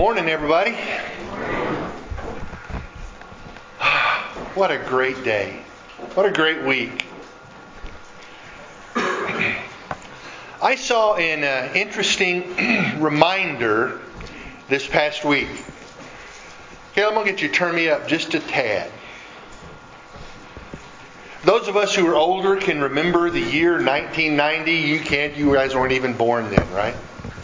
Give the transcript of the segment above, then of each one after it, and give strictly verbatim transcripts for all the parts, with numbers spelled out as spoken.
Morning, everybody. What a great day. What a great week. I saw an uh, interesting reminder this past week. Okay, I'm going to get you to turn me up just a tad. Those of us who are older can remember the year nineteen ninety. You can't. You guys weren't even born then, right?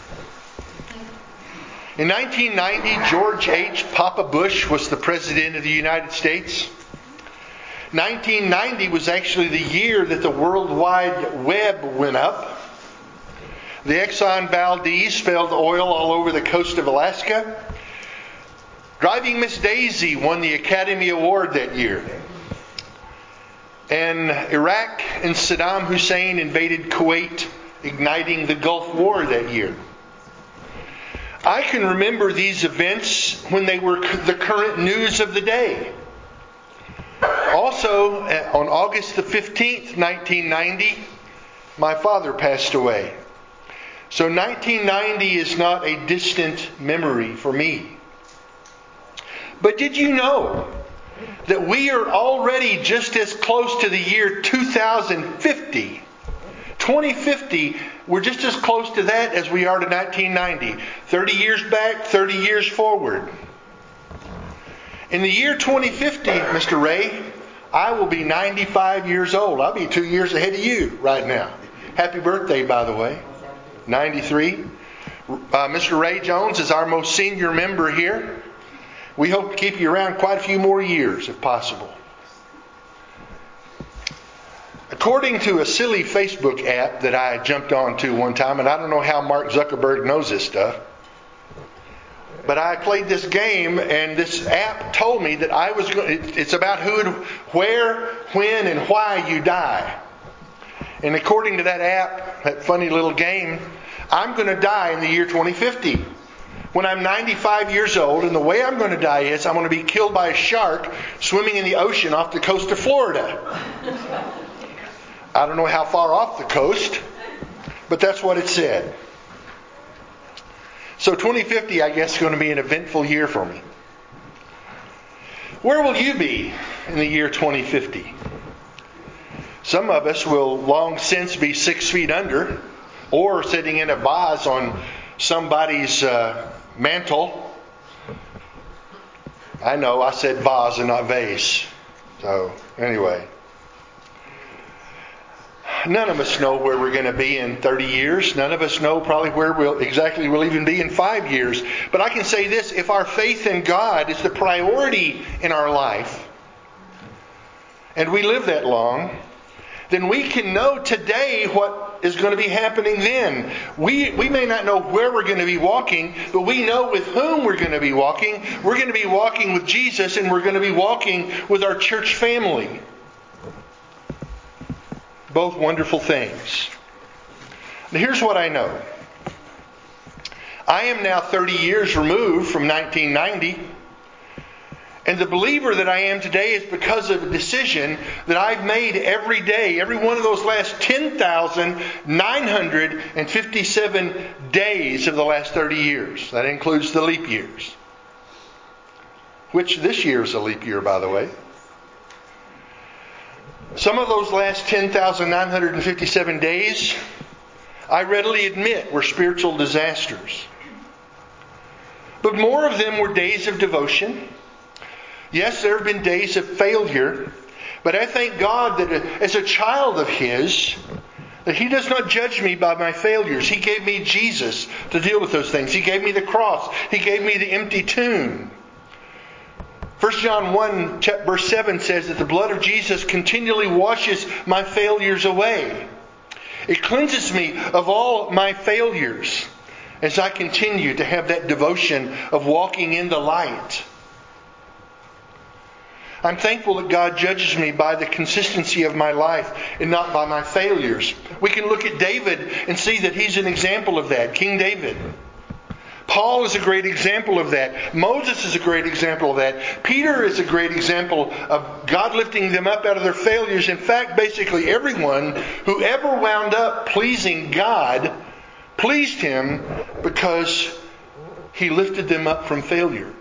In nineteen ninety, George H. Papa Bush was the President of the United States. nineteen ninety was actually the year that the World Wide Web went up. The Exxon Valdez spilled oil all over the coast of Alaska. Driving Miss Daisy won the Academy Award that year. And Iraq and Saddam Hussein invaded Kuwait, igniting the Gulf War that year. I can remember these events when they were the current news of the day. Also, on August the fifteenth, nineteen ninety, my father passed away. So nineteen ninety is not a distant memory for me. But did you know that we are already just as close to the year two thousand fifty? twenty fifty, we're just as close to that as we are to nineteen ninety. thirty years back, thirty years forward. In the year twenty fifty, Mister Ray, I will be ninety-five years old. I'll be two years ahead of you right now. Happy birthday, by the way. ninety-three. Uh, Mister Ray Jones is our most senior member here. We hope to keep you around quite a few more years, if possible. According to a silly Facebook app that I jumped onto one time, and I don't know how Mark Zuckerberg knows this stuff, but I played this game, and this app told me that I was going. It's about who, and where, when, and why you die. And according to that app, that funny little game, I'm going to die in the year twenty fifty. When I'm ninety-five years old, and the way I'm going to die is I'm going to be killed by a shark swimming in the ocean off the coast of Florida. I don't know how far off the coast, but that's what it said. So twenty fifty, I guess, is going to be an eventful year for me. Where will you be in the year twenty fifty? Some of us will long since be six feet under, or sitting in a vase on somebody's uh, mantle. I know, I said vase and not vase. So, anyway. None of us know where we're going to be in thirty years. None of us know probably where we'll exactly we'll even be in five years. But I can say this, if our faith in God is the priority in our life, and we live that long, then we can know today what is going to be happening then. We, we may not know where we're going to be walking, but we know with whom we're going to be walking. We're going to be walking with Jesus, and we're going to be walking with our church family. Both wonderful things. Now here's what I know. I am now thirty years removed from nineteen ninety. And the believer that I am today is because of a decision that I've made every day, every one of those last ten thousand nine hundred fifty-seven days of the last thirty years. That includes the leap years. Which this year is a leap year, by the way. Some of those last ten thousand nine hundred fifty-seven days, I readily admit, were spiritual disasters. But more of them were days of devotion. Yes, there have been days of failure, but I thank God that as a child of His, that He does not judge me by my failures. He gave me Jesus to deal with those things. He gave me the cross. He gave me the empty tomb. First John one verse seven says that the blood of Jesus continually washes my failures away. It cleanses me of all my failures as I continue to have that devotion of walking in the light. I'm thankful that God judges me by the consistency of my life and not by my failures. We can look at David and see that he's an example of that. King David. Paul is a great example of that. Moses is a great example of that. Peter is a great example of God lifting them up out of their failures. In fact, basically everyone who ever wound up pleasing God pleased Him because He lifted them up from failure.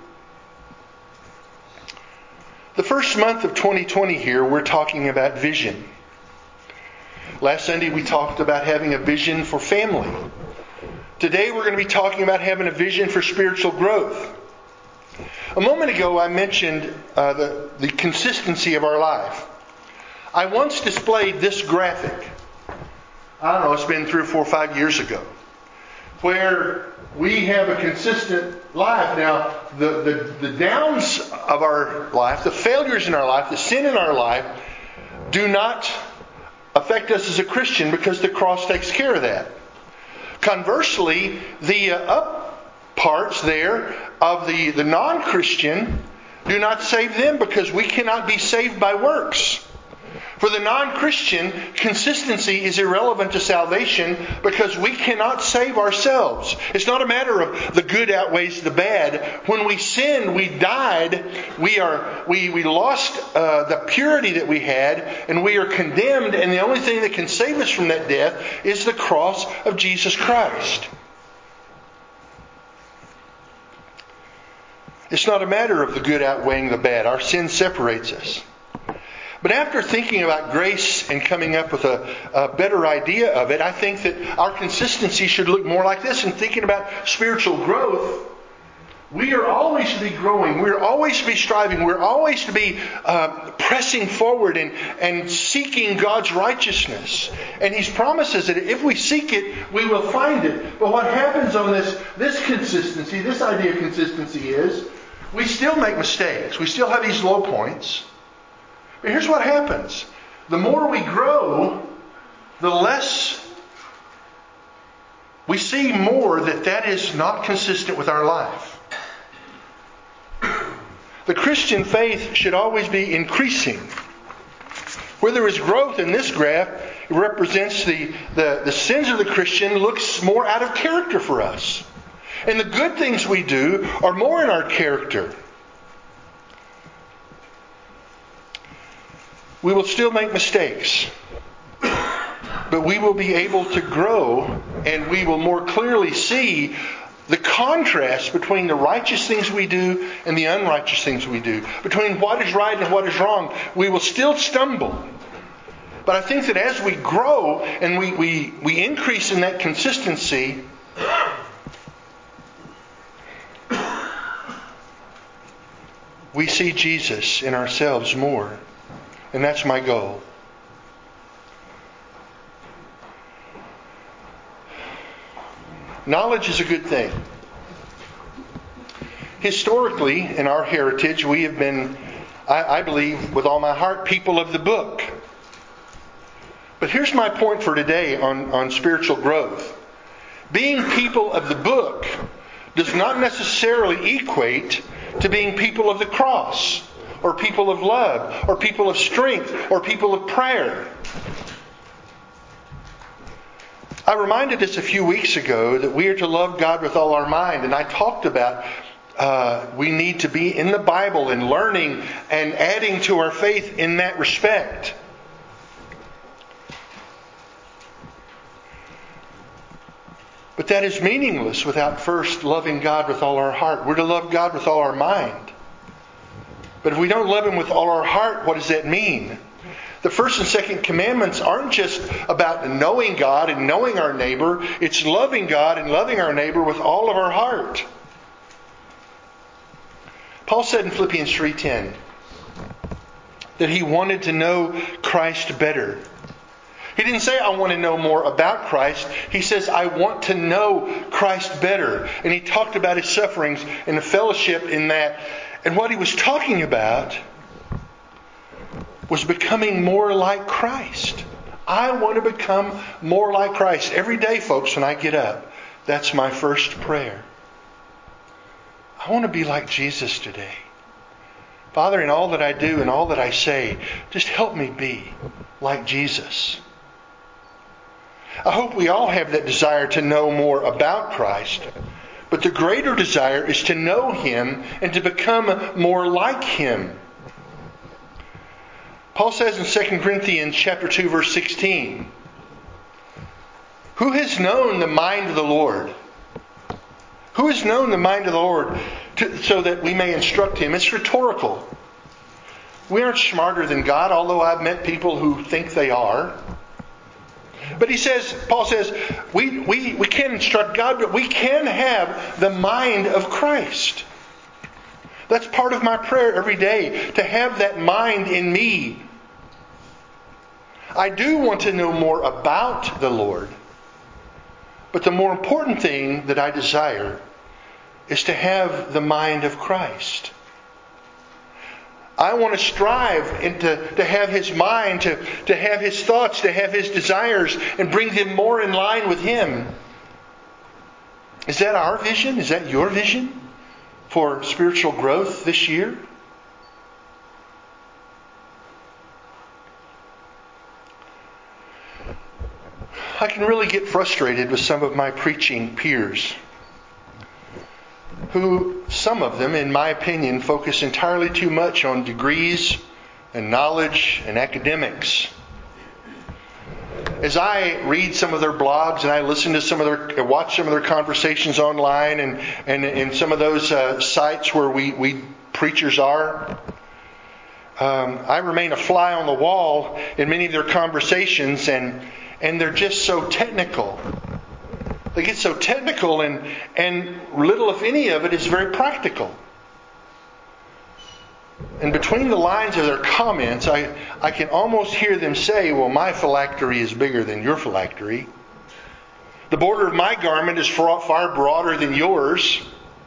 The first month of twenty twenty here, we're talking about vision. Last Sunday we talked about having a vision for family. Today we're going to be talking about having a vision for spiritual growth. A moment ago I mentioned uh, the, the consistency of our life. I once displayed this graphic. I don't know, it's been three or four or five years ago, where we have a consistent life. Now, the, the, the downs of our life, the failures in our life, the sin in our life, do not affect us as a Christian because the cross takes care of that. Conversely, the uh, up parts there of the, the non-Christian do not save them because we cannot be saved by works. For the non-Christian, consistency is irrelevant to salvation because we cannot save ourselves. It's not a matter of the good outweighs the bad. When we sinned, we died. We are we we lost uh, the purity that we had, and we are condemned. And the only thing that can save us from that death is the cross of Jesus Christ. It's not a matter of the good outweighing the bad. Our sin separates us. But after thinking about grace and coming up with a, a better idea of it, I think that our consistency should look more like this. And thinking about spiritual growth, we are always to be growing. We're always to be striving. We're always to be uh, pressing forward and, and seeking God's righteousness. And He's promises that if we seek it, we will find it. But what happens on this, this consistency, this idea of consistency is, we still make mistakes. We still have these low points. But here's what happens. The more we grow, the less we see more that that is not consistent with our life. The Christian faith should always be increasing. Where there is growth in this graph, it represents the, the, the sins of the Christian looks more out of character for us. And the good things we do are more in our character. We will still make mistakes, but we will be able to grow, and we will more clearly see the contrast between the righteous things we do and the unrighteous things we do. Between what is right and what is wrong, we will still stumble. But I think that as we grow and we, we, we increase in that consistency, we see Jesus in ourselves more. And that's my goal. Knowledge is a good thing. Historically, in our heritage, we have been, I, I believe, with all my heart, people of the book. But here's my point for today on, on spiritual growth. Being people of the book does not necessarily equate to being people of the cross, or people of love, or people of strength, or people of prayer. I reminded us a few weeks ago that we are to love God with all our mind, and I talked about uh, we need to be in the Bible and learning and adding to our faith in that respect. But that is meaningless without first loving God with all our heart. We're to love God with all our mind. But if we don't love Him with all our heart, what does that mean? The first and second commandments aren't just about knowing God and knowing our neighbor. It's loving God and loving our neighbor with all of our heart. Paul said in Philippians three ten that he wanted to know Christ better. He didn't say, I want to know more about Christ. He says, I want to know Christ better. And he talked about His sufferings and the fellowship in that. And what he was talking about was becoming more like Christ. I want to become more like Christ. Every day, folks, when I get up, that's my first prayer. I want to be like Jesus today. Father, in all that I do and all that I say, just help me be like Jesus. I hope we all have that desire to know more about Christ. But the greater desire is to know Him and to become more like Him. Paul says in Second Corinthians chapter two, verse sixteen, who has known the mind of the Lord? Who has known the mind of the Lord to, so that we may instruct him? It's rhetorical. We aren't smarter than God, although I've met people who think they are. But he says, Paul says, we, we, we can't instruct God, but we can have the mind of Christ. That's part of my prayer every day, to have that mind in me. I do want to know more about the Lord. But the more important thing that I desire is to have the mind of Christ. I want to strive and to, to have His mind, to, to have His thoughts, to have His desires, and bring them more in line with Him. Is that our vision? Is that your vision for spiritual growth this year? I can really get frustrated with some of my preaching peers, who, some of them, in my opinion, focus entirely too much on degrees and knowledge and academics. As I read some of their blogs and I listen to some of their, watch some of their conversations online and and in some of those uh, sites where we, we preachers are, um, I remain a fly on the wall in many of their conversations, and and they're just so technical. They get so technical, and, and little, if any, of it is very practical. And between the lines of their comments, I, I can almost hear them say, well, my phylactery is bigger than your phylactery. The border of my garment is far broader than yours.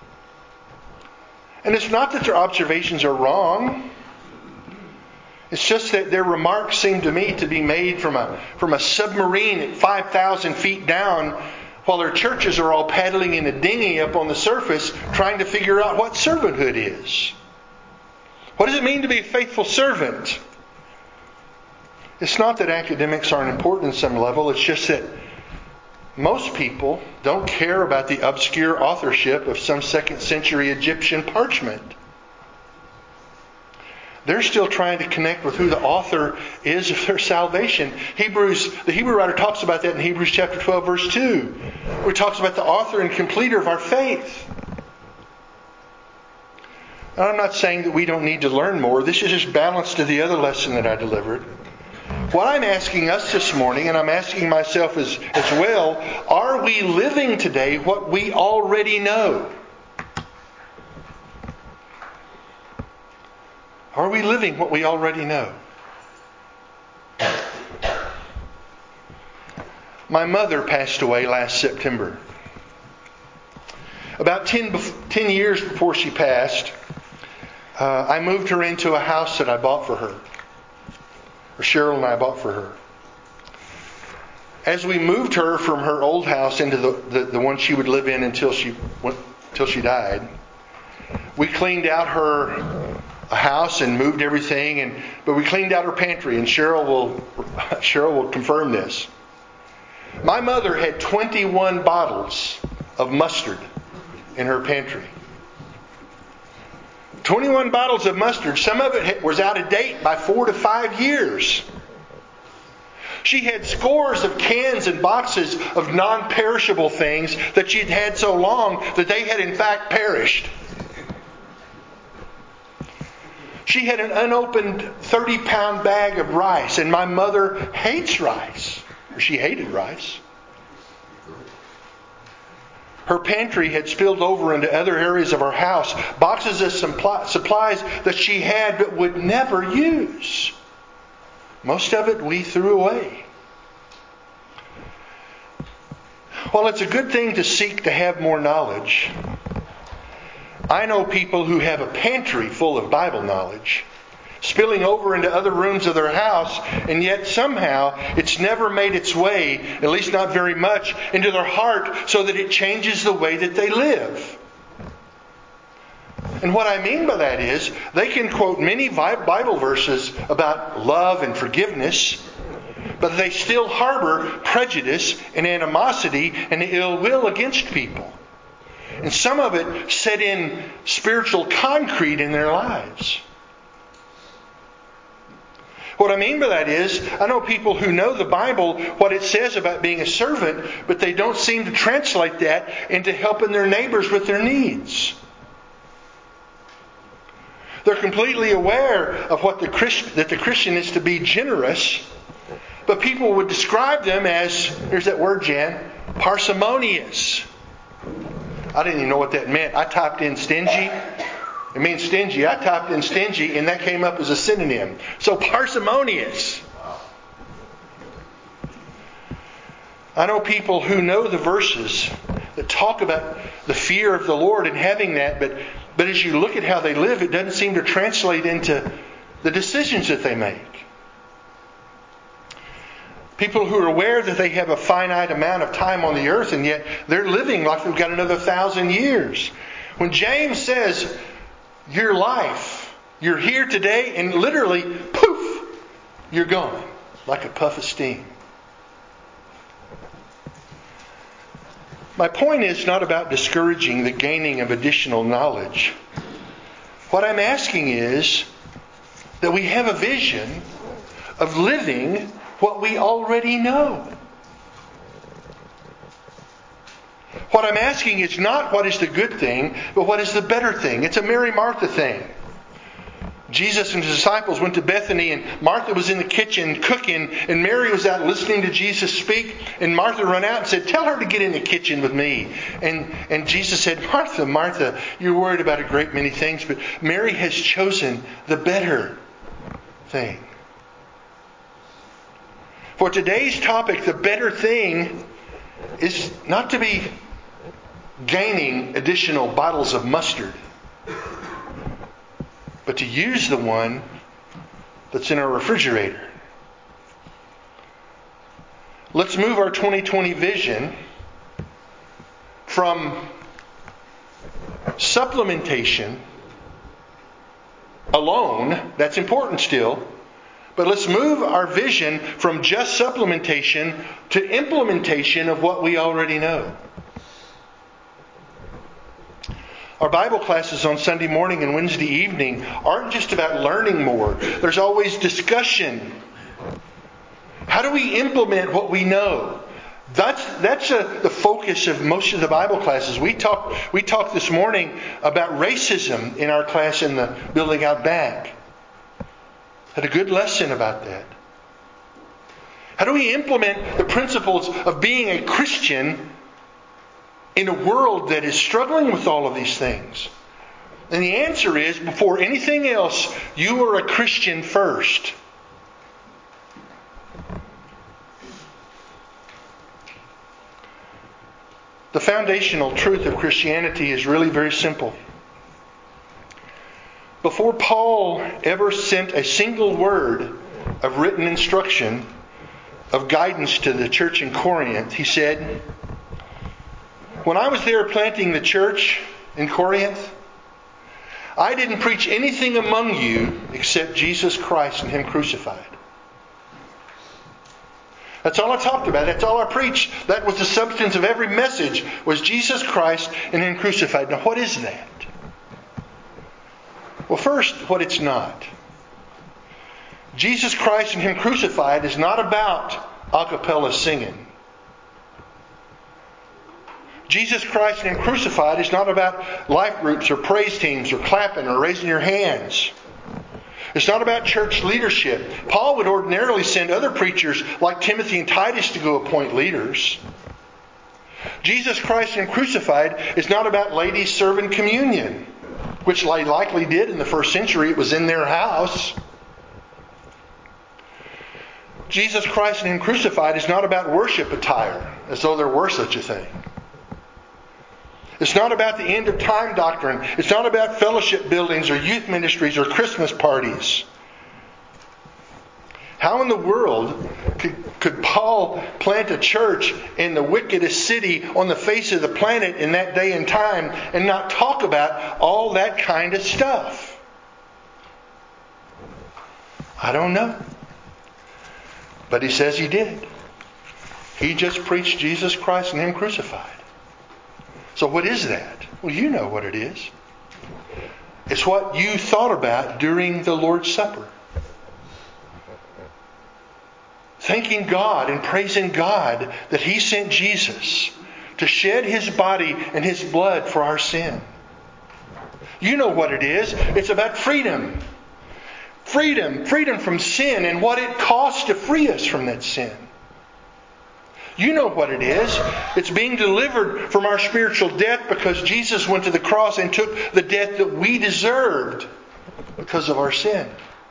And it's not that their observations are wrong. It's just that their remarks seem to me to be made from a, from a submarine at five thousand feet down, while their churches are all paddling in a dinghy up on the surface trying to figure out what servanthood is. What does it mean to be a faithful servant? It's not that academics aren't important at some level. It's just that most people don't care about the obscure authorship of some second century Egyptian parchment. They're still trying to connect with who the author is of their salvation. Hebrews, the Hebrew writer talks about that in Hebrews chapter twelve, verse two, where he talks about the author and completer of our faith. And I'm not saying that we don't need to learn more. This is just balance to the other lesson that I delivered. What I'm asking us this morning, and I'm asking myself as, as well, are we living today what we already know? Are we living what we already know? My mother passed away last September. About ten, ten years before she passed, uh, I moved her into a house that I bought for her. Or Cheryl and I bought for her. As we moved her from her old house into the, the, the one she would live in until she went, until she died, we cleaned out her a house and moved everything, and but we cleaned out her pantry, and Cheryl will Cheryl will confirm this. My mother had twenty-one bottles of mustard in her pantry. twenty-one bottles of mustard. Some of it was out of date by four to five years. She had scores of cans and boxes of non-perishable things that she'd had so long that they had in fact perished. She had an unopened thirty-pound bag of rice, and my mother hates rice. Or she hated rice. Her pantry had spilled over into other areas of our house. Boxes of supplies that she had but would never use. Most of it we threw away. While it's a good thing to seek to have more knowledge, I know people who have a pantry full of Bible knowledge, spilling over into other rooms of their house, and yet somehow it's never made its way, at least not very much, into their heart so that it changes the way that they live. And what I mean by that is, they can quote many Bible verses about love and forgiveness, but they still harbor prejudice and animosity and ill will against people. And some of it set in spiritual concrete in their lives. What I mean by that is, I know people who know the Bible, what it says about being a servant, but they don't seem to translate that into helping their neighbors with their needs. They're completely aware of what the Christ, that the Christian is to be generous, but people would describe them as, there's that word, Jan, parsimonious. I didn't even know what that meant. I typed in stingy. It means stingy. I typed in stingy and that came up as a synonym. So parsimonious. I know people who know the verses that talk about the fear of the Lord and having that, but, but as you look at how they live, it doesn't seem to translate into the decisions that they make. People who are aware that they have a finite amount of time on the earth and yet they're living like they've got another thousand years. When James says, your life, you're here today and literally, poof, you're gone. Like a puff of steam. My point is not about discouraging the gaining of additional knowledge. What I'm asking is that we have a vision of living what we already know. What I'm asking is not what is the good thing, but what is the better thing. It's a Mary Martha thing. Jesus and his disciples went to Bethany and Martha was in the kitchen cooking and Mary was out listening to Jesus speak and Martha ran out and said, tell her to get in the kitchen with me. And, and Jesus said, Martha, Martha, you're worried about a great many things, but Mary has chosen the better thing. For today's topic, the better thing is not to be gaining additional bottles of mustard, but to use the one that's in our refrigerator. Let's move our twenty twenty vision from supplementation alone, that's important still, but let's move our vision from just supplementation to implementation of what we already know. Our Bible classes on Sunday morning and Wednesday evening aren't just about learning more. There's always discussion. How do we implement what we know? That's that's a, the focus of most of the Bible classes. We talked we talked this morning about racism in our class in the building out back. Had a good lesson about that. How do we implement the principles of being a Christian in a world that is struggling with all of these things? And the answer is, before anything else, you are a Christian first. The foundational truth of Christianity is really very simple. Before Paul ever sent a single word of written instruction, of guidance to the church in Corinth, he said, when I was there planting the church in Corinth, I didn't preach anything among you except Jesus Christ and Him crucified. That's all I talked about. That's all I preached. That was the substance of every message, was Jesus Christ and Him crucified. Now what is that? Well, first, what it's not. Jesus Christ and Him crucified is not about a cappella singing. Jesus Christ and Him crucified is not about life groups or praise teams or clapping or raising your hands. It's not about church leadership. Paul would ordinarily send other preachers like Timothy and Titus to go appoint leaders. Jesus Christ and Him crucified is not about ladies serving communion, which they likely did in the first century. It was in their house. Jesus Christ and Him crucified is not about worship attire, as though there were such a thing. It's not about the end of time doctrine. It's not about fellowship buildings or youth ministries or Christmas parties. How in the world could, could Paul plant a church in the wickedest city on the face of the planet in that day and time and not talk about all that kind of stuff? I don't know. But he says he did. He just preached Jesus Christ and Him crucified. So what is that? Well, you know what it is. It's what you thought about during the Lord's Supper. thanking God and praising God that He sent Jesus to shed His body and His blood for our sin. You know what it is. It's about freedom. Freedom. Freedom from sin and what it costs to free us from that sin. You know what it is. It's being delivered from our spiritual death because Jesus went to the cross and took the death that we deserved because of our sin.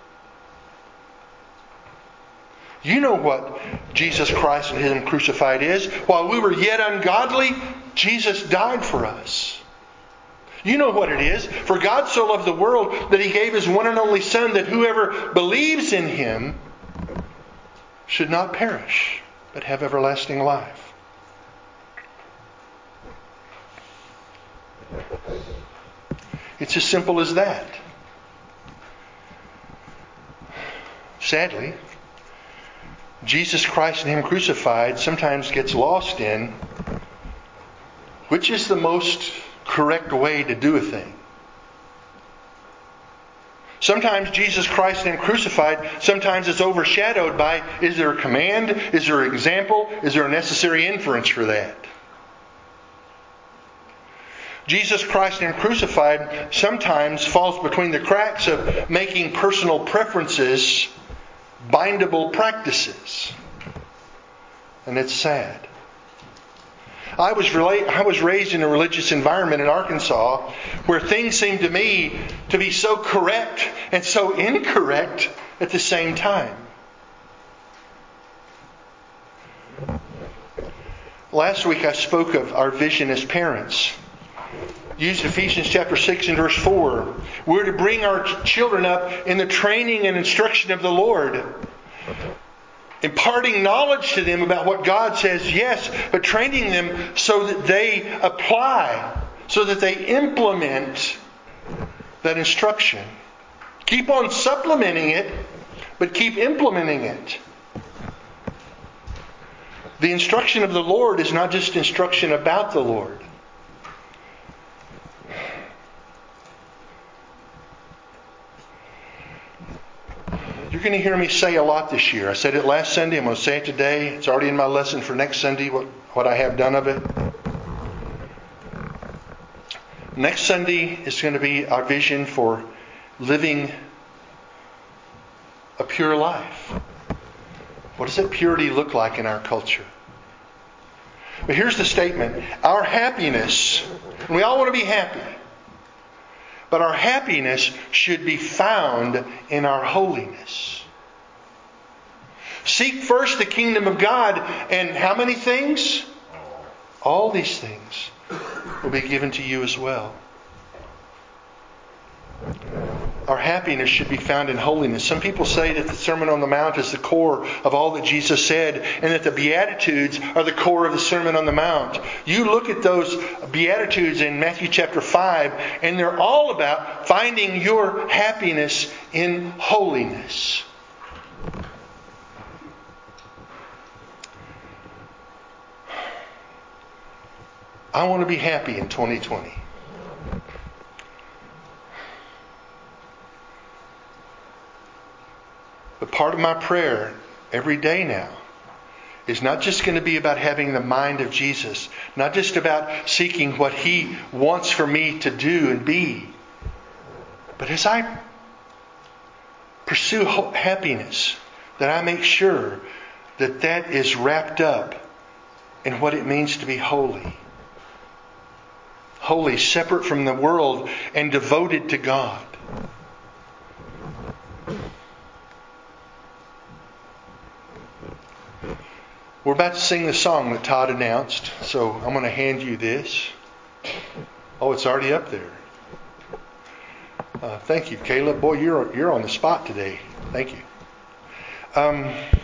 You know what Jesus Christ and Him crucified is. While we were yet ungodly, Jesus died for us. You know what it is. For God so loved the world that He gave His one and only Son, that whoever believes in Him should not perish, but have everlasting life. It's as simple as that. Sadly, Jesus Christ and Him crucified sometimes gets lost in which is the most correct way to do a thing. Sometimes Jesus Christ and Him crucified, sometimes it's overshadowed by, is there a command? Is there an example? Is there a necessary inference for that? Jesus Christ and Him crucified sometimes falls between the cracks of making personal preferences bindable practices. And it's sad. I was rela- I was raised in a religious environment in Arkansas where things seemed to me to be so correct and so incorrect at the same time. Last week I spoke of our vision as parents. Used Ephesians chapter six and verse four. We're to bring our children up in the training and instruction of the Lord. Imparting knowledge to them about what God says, yes, but training them so that they apply, so that they implement that instruction. Keep on supplementing it, but keep implementing it. The instruction of the Lord is not just instruction about the Lord. You're going to hear me say a lot this year. I said it last Sunday. I'm going to say it today. It's already in my lesson for next Sunday, what, what I have done of it. Next Sunday is going to be our vision for living a pure life. What does that purity look like in our culture? But here's the statement. Our happiness, and we all want to be happy, but our happiness should be found in our holiness. Seek first the kingdom of God, and how many things? All these things will be given to you as well. Our happiness should be found in holiness. Some people say that the Sermon on the Mount is the core of all that Jesus said, and that the Beatitudes are the core of the Sermon on the Mount. You look at those Beatitudes in Matthew chapter five, and they're all about finding your happiness in holiness. I want to be happy in twenty twenty. But part of my prayer every day now is not just going to be about having the mind of Jesus, not just about seeking what He wants for me to do and be, but as I pursue happiness, that I make sure that that is wrapped up in what it means to be holy. Holy, separate from the world and devoted to God. We're about to sing the song that Todd announced, so I'm going to hand you this. Oh, it's already up there. Uh, thank you, Caleb. Boy, you're you're on the spot today. Thank you. Um,